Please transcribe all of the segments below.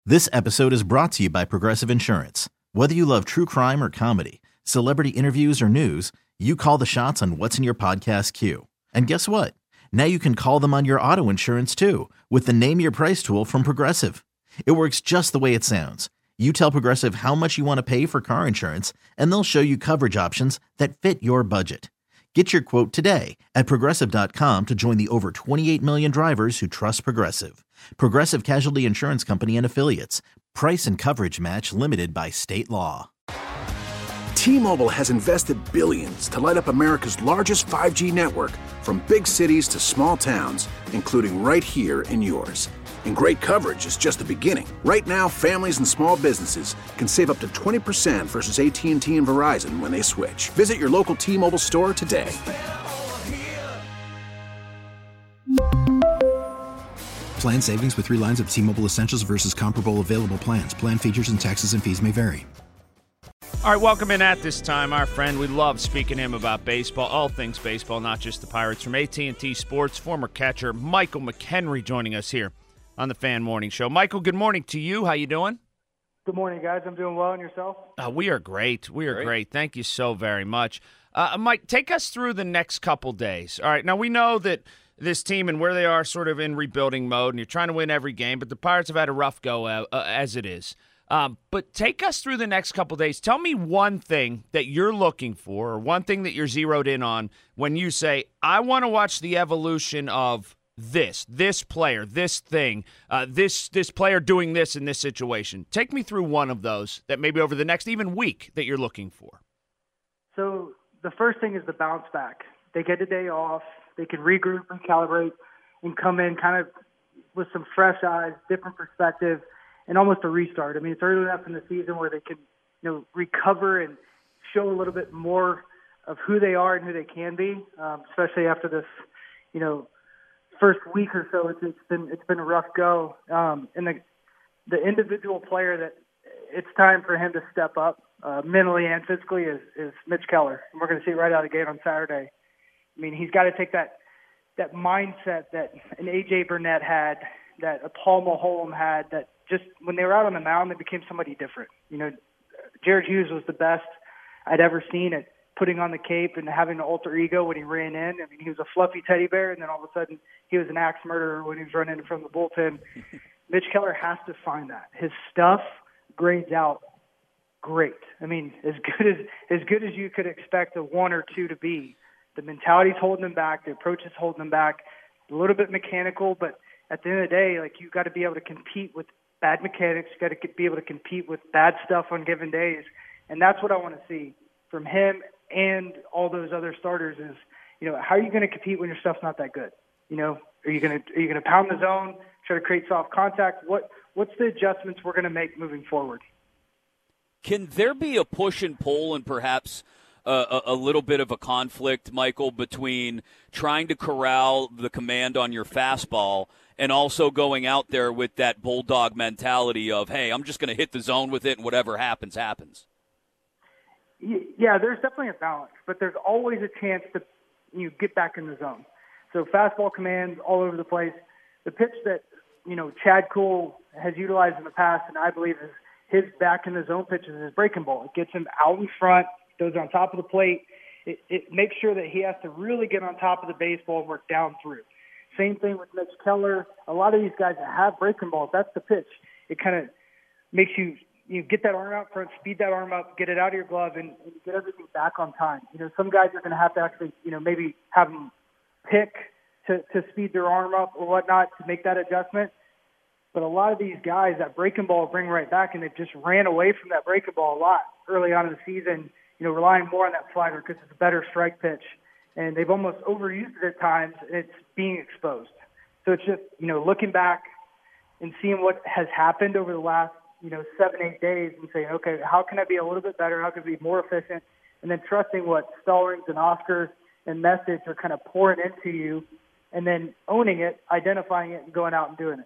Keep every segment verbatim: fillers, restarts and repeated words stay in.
This episode is brought to you by Progressive Insurance. Whether you love true crime or comedy, celebrity interviews or news, you call the shots on what's in your podcast queue. And guess what? Now you can call them on your auto insurance too with the Name Your Price tool from Progressive. It works just the way it sounds. You tell Progressive how much you want to pay for car insurance, and they'll show you coverage options that fit your budget. Get your quote today at Progressive dot com to join the over twenty-eight million drivers who trust Progressive. Progressive Casualty Insurance Company and Affiliates. Price and coverage match limited by state law. T-Mobile has invested billions to light up America's largest five G network, from big cities to small towns, including right here in yours. And great coverage is just the beginning. Right now, families and small businesses can save up to twenty percent versus A T and T and Verizon when they switch. Visit your local T-Mobile store today. Plan savings with three lines of T-Mobile Essentials versus comparable available plans. Plan features and taxes and fees may vary. All right, welcome in at this time, our friend. We love speaking to him about baseball, all things baseball, not just the Pirates. From A T and T Sports, former catcher Michael McHenry joining us here on the Fan Morning Show. Michael, good morning to you. How you doing? Good morning, guys. I'm doing well. And yourself? Uh, we are great. We are great. great. Thank you so very much. Uh, Mike, take us through the next couple days. All right, now we know that this team and where they are sort of in rebuilding mode, and you're trying to win every game, but the Pirates have had a rough go uh, uh, as it is. Um, but take us through the next couple days. Tell me one thing that you're looking for, or one thing that you're zeroed in on when you say, I want to watch the evolution of this, this player, this thing, uh, this this player doing this in this situation. Take me through one of those that maybe over the next even week that you're looking for. So the first thing is the bounce back. They get a day off. They can regroup, recalibrate, and come in kind of with some fresh eyes, different perspective, and almost a restart. I mean, it's early enough in the season where they can, you know, recover and show a little bit more of who they are and who they can be, um, especially after this, you know, first week or so. It's, it's been it's been a rough go, um, and the the individual player that it's time for him to step up uh, mentally and physically is, is Mitch Keller, and we're going to see it right out of the gate on Saturday. I mean, he's got to take that that mindset that an A J Burnett had, that a Paul Mulholland had, that just when they were out on the mound, they became somebody different. You know, Jared Hughes was the best I'd ever seen at putting on the cape and having an alter ego when he ran in. I mean, he was a fluffy teddy bear, and then all of a sudden he was an axe murderer when he was running from the bullpen. Mitch Keller has to find that. His stuff grades out great. I mean, as good as as good as you could expect a one or two to be. The mentality's holding them back. The approach is holding them back. A little bit mechanical, but at the end of the day, like, you've got to be able to compete with bad mechanics. You've got to be able to compete with bad stuff on given days. And that's what I want to see from him and all those other starters is, you know, how are you going to compete when your stuff's not that good? You know, are you going to are you going to pound the zone, try to create soft contact? What What's the adjustments we're going to make moving forward? Can there be a push and pull and perhaps – A, a little bit of a conflict, Michael, between trying to corral the command on your fastball and also going out there with that bulldog mentality of, hey, I'm just going to hit the zone with it and whatever happens, happens? Yeah, there's definitely a balance, but there's always a chance to you get back in the zone. So fastball commands all over the place. The pitch that, you know, Chad Kuhl has utilized in the past, and I believe is his back in the zone pitch, is his breaking ball. It gets him out in front, goes on top of the plate. It, it makes sure that he has to really get on top of the baseball and work down through. Same thing with Mitch Keller. A lot of these guys that have breaking balls, that's the pitch. It kind of makes you you get that arm out front, speed that arm up, get it out of your glove, and, and get everything back on time. You know, some guys are going to have to actually, you know, maybe have them pick to, to speed their arm up or whatnot to make that adjustment. But a lot of these guys, that breaking ball bring right back, and they've just ran away from that breaking ball a lot early on in the season, you know, relying more on that slider because it's a better strike pitch. And they've almost overused it at times, and it's being exposed. So it's just, you know, looking back and seeing what has happened over the last, you know, seven, eight days and saying, okay, how can I be a little bit better? How can I be more efficient? And then trusting what Stallings and Oscar and Message are kind of pouring into you, and then owning it, identifying it, and going out and doing it.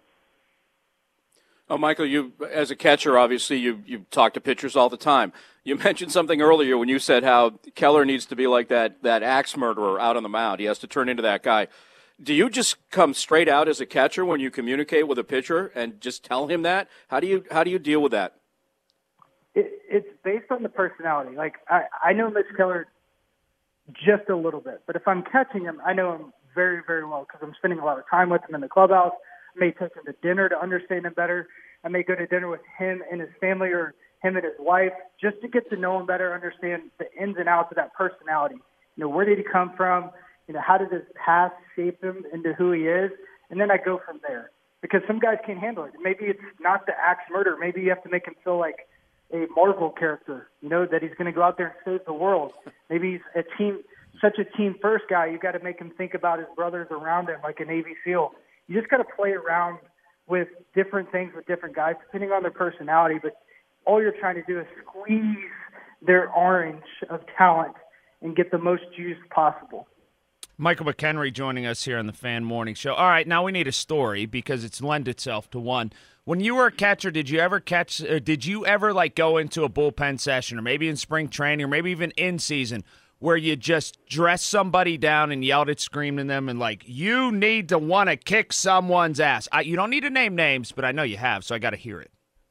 Oh, Michael, you as a catcher, obviously, you you talk to pitchers all the time. You mentioned something earlier when you said how Keller needs to be like that that axe murderer out on the mound. He has to turn into that guy. Do you just come straight out as a catcher when you communicate with a pitcher and just tell him that? How do you how do you deal with that? It, it's based on the personality. Like I, I know Mitch Keller just a little bit, but if I'm catching him, I know him very, very well because I'm spending a lot of time with him in the clubhouse. I may take him to dinner to understand him better. I may go to dinner with him and his family or him and his wife just to get to know him better, understand the ins and outs of that personality. You know, where did he come from? You know, how did his past shape him into who he is? And then I go from there because some guys can't handle it. Maybe it's not the axe murder. Maybe you have to make him feel like a Marvel character, you know, that he's going to go out there and save the world. Maybe he's a team, such a team-first guy, you got to make him think about his brothers around him like a Navy SEAL. You just got to play around with different things with different guys, depending on their personality. But all you're trying to do is squeeze their orange of talent and get the most juice possible. Michael McHenry joining us here on the Fan Morning Show. All right, now we need a story because it's lend itself to one. When you were a catcher, did you ever catch? Or did you ever like go into a bullpen session, or maybe in spring training, or maybe even in season, where you just dressed somebody down and yelled at, screamed at them, and like, you need to want to kick someone's ass? I, you don't need to name names, but I know you have, so I got to hear it.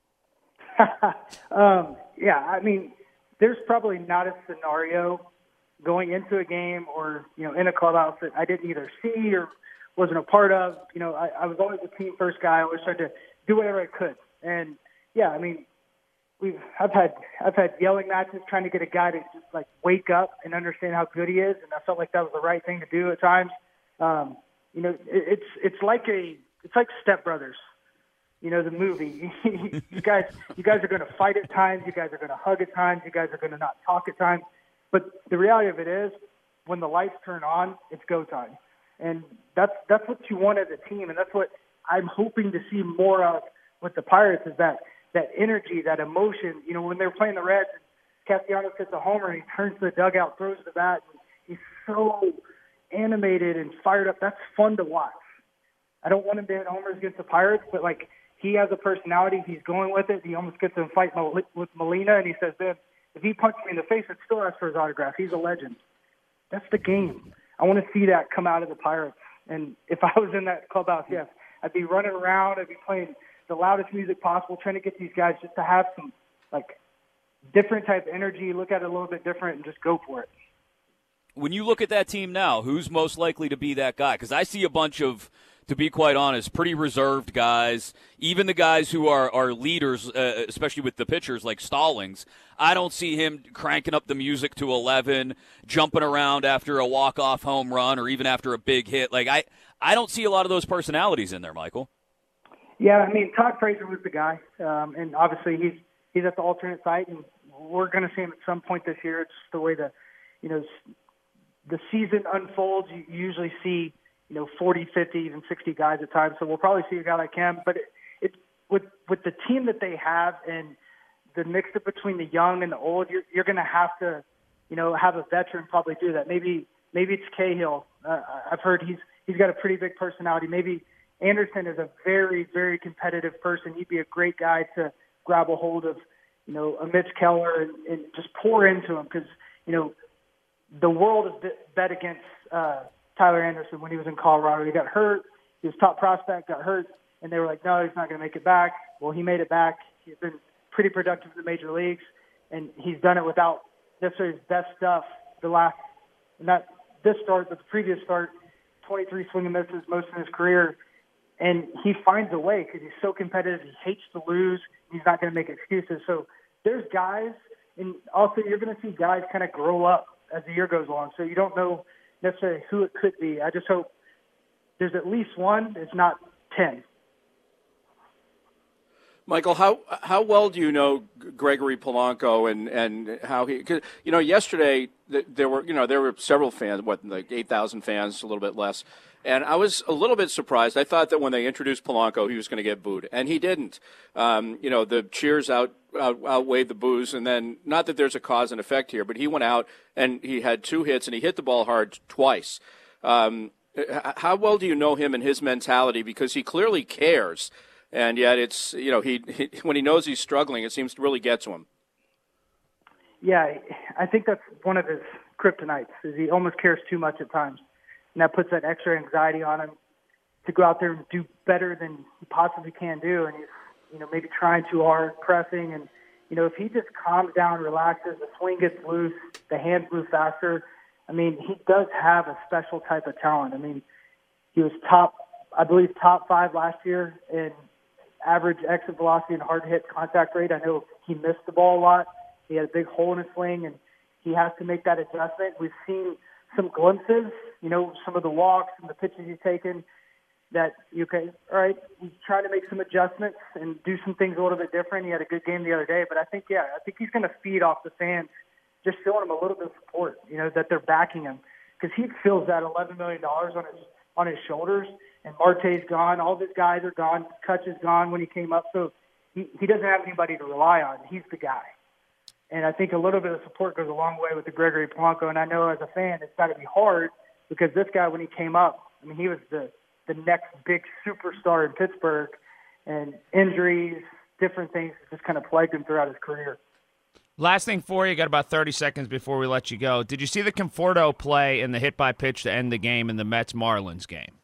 um, yeah, I mean, there's probably not a scenario going into a game or, you know, in a clubhouse that I didn't either see or wasn't a part of. You know, I, I was always a team first guy. I always tried to do whatever I could. And yeah, I mean, we've, I've had, I've had yelling matches trying to get a guy to just like wake up and understand how good he is. And I felt like that was the right thing to do at times. Um, you know, it, it's, it's like a, it's like Step Brothers, you know, the movie. you guys, you guys are going to fight at times. You guys are going to hug at times. You guys are going to not talk at times. But the reality of it is, when the lights turn on, it's go time. And that's that's what you want as a team, and that's what I'm hoping to see more of with the Pirates is that, that energy, that emotion. You know, when they were playing the Reds, Castellanos hits a homer, and he turns to the dugout, throws the bat, and he's so animated and fired up. That's fun to watch. I don't want him to hit homers against the Pirates, but, like, he has a personality. He's going with it. He almost gets in a fight with Molina, and he says, man, if he punched me in the face, I'd still ask for his autograph. He's a legend. That's the game. I want to see that come out of the Pirates. And if I was in that clubhouse, yes, I'd be running around. I'd be playing the loudest music possible, trying to get these guys just to have some, like, different type of energy, look at it a little bit different, and just go for it. When you look at that team now, who's most likely to be that guy? Because I see a bunch of, to be quite honest, pretty reserved guys. Even the guys who are, are leaders, uh, especially with the pitchers like Stallings, I don't see him cranking up the music to eleven, jumping around after a walk-off home run or even after a big hit. Like I, I don't see a lot of those personalities in there, Michael. Yeah, I mean, Todd Frazier was the guy, um, and obviously he's he's at the alternate site, and we're going to see him at some point this year. It's just the way the, you know, the season unfolds. You usually see, you know, forty, fifty, even sixty guys at times. So we'll probably see a guy like him. But it, it with with the team that they have and the mix up between the young and the old, you're you're going to have to, you know, have a veteran probably do that. Maybe maybe it's Cahill. Uh, I've heard he's he's got a pretty big personality. Maybe Anderson is a very very competitive person. He'd be a great guy to grab a hold of, you know, a Mitch Keller and, and just pour into him because, you know, the world has bet against uh, Tyler Anderson when he was in Colorado. He got hurt. He was top prospect, got hurt, and they were like, no, he's not going to make it back. Well, he made it back. He's been pretty productive in the major leagues, and he's done it without necessarily his best stuff the last, not this start, but the previous start, twenty-three swing and misses most in his career. And he finds a way because he's so competitive. He hates to lose. He's not going to make excuses. So there's guys, and also you're going to see guys kind of grow up as the year goes on. So you don't know necessarily who it could be. I just hope there's at least one, if not ten. Michael, how how well do you know Gregory Polanco and, and how he? Cause, you know, yesterday there were you know there were several fans, what like eight thousand fans, a little bit less, and I was a little bit surprised. I thought that when they introduced Polanco, he was going to get booed, and he didn't. Um, you know, the cheers out, out outweighed the boos, and then not that there's a cause and effect here, but he went out and he had two hits and he hit the ball hard twice. Um, how well do you know him and his mentality? Because he clearly cares. And yet it's, you know, he, he when he knows he's struggling, it seems to really get to him. Yeah, I think that's one of his kryptonites, is he almost cares too much at times. and that puts that extra anxiety on him to go out there and do better than he possibly can do. And he's, you know, maybe trying too hard, pressing. And, you know, if he just calms down, relaxes, the swing gets loose, the hands move faster, I mean, he does have a special type of talent. I mean, he was top, I believe, top five last year in average exit velocity and hard hit contact rate. I know he missed the ball a lot. He had a big hole in his swing, and he has to make that adjustment. We've seen some glimpses, you know, some of the walks and the pitches he's taken that, okay, all right, he's trying to make some adjustments and do some things a little bit different. He had a good game the other day, but I think, yeah, I think he's going to feed off the fans, just showing him a little bit of support, you know, that they're backing him, because he feels that eleven million dollars on his on his shoulders, and Marte's gone. All of his guys are gone. Kutch is gone when he came up, so he, he doesn't have anybody to rely on. He's the guy. And I think a little bit of support goes a long way with the Gregory Polanco, and I know as a fan it's got to be hard, because this guy, when he came up, I mean, he was the, the next big superstar in Pittsburgh, and injuries, different things just kind of plagued him throughout his career. Last thing for you, got about thirty seconds before we let you go. Did you see the Conforto play in the hit by pitch to end the game in the Mets-Marlins game?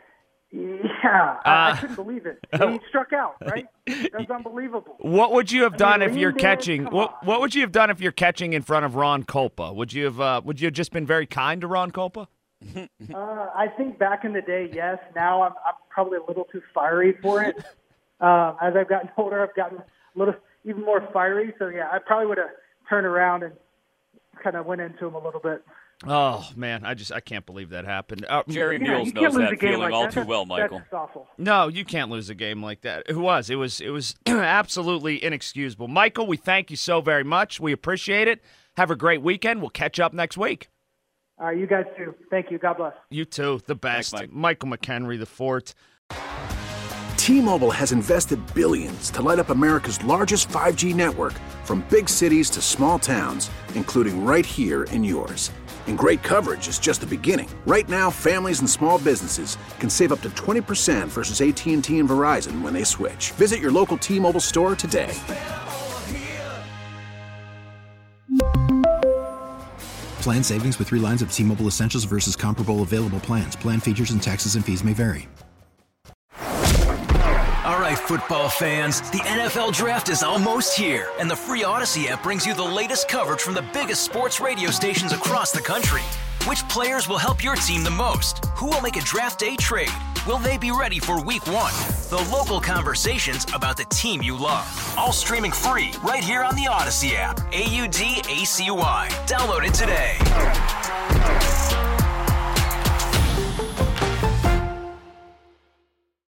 Yeah, I, uh, I couldn't believe it. He struck out, right? That was unbelievable. What would you have done I mean, if you're did, catching? What, what would you have done if you're catching in front of Ron Kolpa? Would you have? Uh, would you have just been very kind to Ron Kolpa? uh, I think back in the day, yes. Now I'm, I'm probably a little too fiery for it. Uh, as I've gotten older, I've gotten a little even more fiery. So yeah, I probably would have turned around and kind of went into him a little bit. Oh man, I just I can't believe that happened. Uh, Jerry yeah, Mules knows that feeling like all that. too That's, well, Michael. That's awful. No, you can't lose a game like that. It was. It was. It was absolutely inexcusable. Michael, we thank you so very much. We appreciate it. Have a great weekend. We'll catch up next week. All right, you guys too. Thank you. God bless. You too. The best. Thanks, Mike. Michael McHenry, the Fort. T-Mobile has invested billions to light up America's largest five G network, from big cities to small towns, including right here in yours. And great coverage is just the beginning. Right now, families and small businesses can save up to twenty percent versus A T and T and Verizon when they switch. Visit your local T-Mobile store today. Plan savings with three lines of T-Mobile Essentials versus comparable available plans. Plan features and taxes and fees may vary. All right, football fans, the N F L Draft is almost here, and the free Odyssey app brings you the latest coverage from the biggest sports radio stations across the country. Which players will help your team the most? Who will make a draft day trade? Will they be ready for week one? The local conversations about the team you love. All streaming free right here on the Odyssey app. A U D A C Y. Download it today.